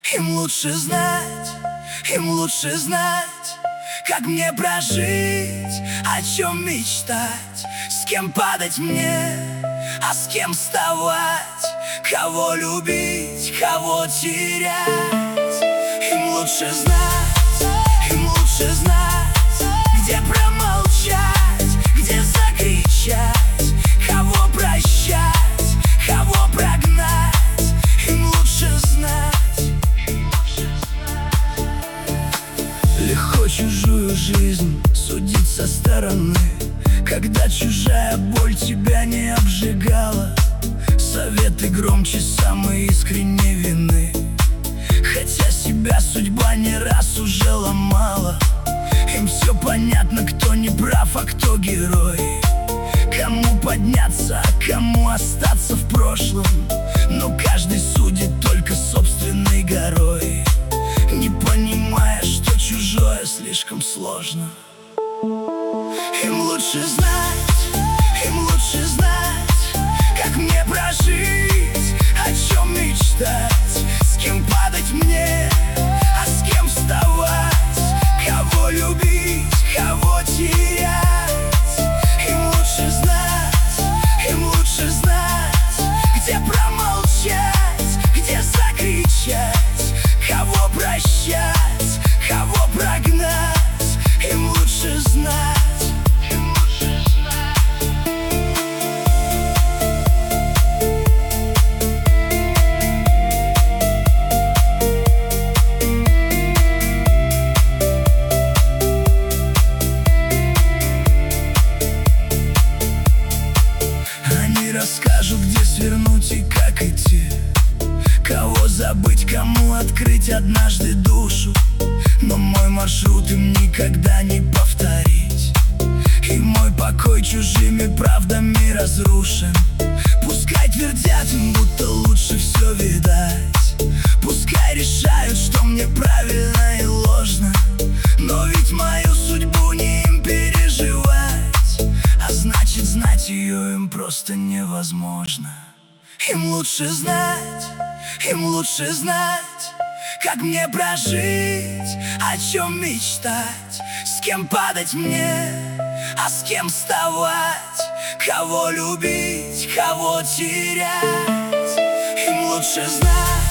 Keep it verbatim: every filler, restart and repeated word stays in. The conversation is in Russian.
Им лучше знать, им лучше знать, как мне прожить, о чем мечтать, с кем падать мне, а с кем вставать, кого любить, кого терять. Им лучше знать, им лучше знать, где промолчать, где закричать, кого прощать, кого прогнать. Им лучше знать. Легко чужую жизнь судить со стороны, когда чужая боль тебя не обжигала. Советы громче самой искренней вины, хотя себя судьба не раз уже ломала. Им все понятно, кто не прав, а кто герой, кому подняться, а кому остаться в прошлом. Но каждый судит только собственной горой, не понимая, что чужое слишком сложно. Им лучше знать, им лучше знать, как мне прожить, о чем мечтать, с кем падать мне, а с кем вставать, кого любить, кого терять. Им лучше знать, им лучше знать, где промолчать, где закричать, кого прощать, кого прогнать. Им лучше знать. Расскажут, где свернуть и как идти, кого забыть, кому открыть однажды душу. Но мой маршрут им никогда не повторить, и мой покой чужими правдами разрушен. Пускай твердят им, будто лучше все видать, пускай решают, что мне правильно и ложно, но ведь мою судьбу не им переживать, а значит, знать ее им просто невозможно. Им лучше знать, им лучше знать, как мне прожить, о чем мечтать, с кем падать мне, а с кем вставать, кого любить, кого терять. Им лучше знать.